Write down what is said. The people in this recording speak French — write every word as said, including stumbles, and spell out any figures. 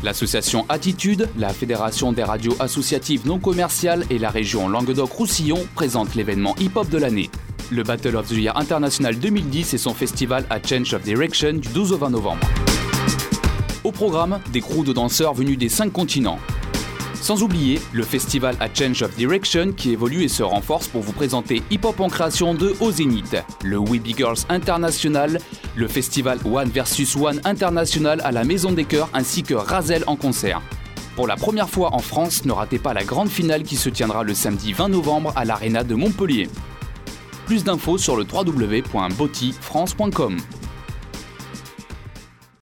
L'association Attitude, la Fédération des radios associatives non commerciales et la région Languedoc-Roussillon présentent l'événement hip-hop de l'année. Le Battle of the Year International deux mille dix et son festival A Change of Direction du douze au vingt novembre. Au programme, des crews de danseurs venus des cinq continents. Sans oublier le festival A Change of Direction qui évolue et se renforce pour vous présenter Hip Hop en création deux au Zénith, le We Be Girls International, le festival One versus One International à la Maison des Chœurs ainsi que Razel en concert. Pour la première fois en France, ne ratez pas la grande finale qui se tiendra le samedi vingt novembre à l'Arena de Montpellier. Plus d'infos sur le w w w point botti france point com.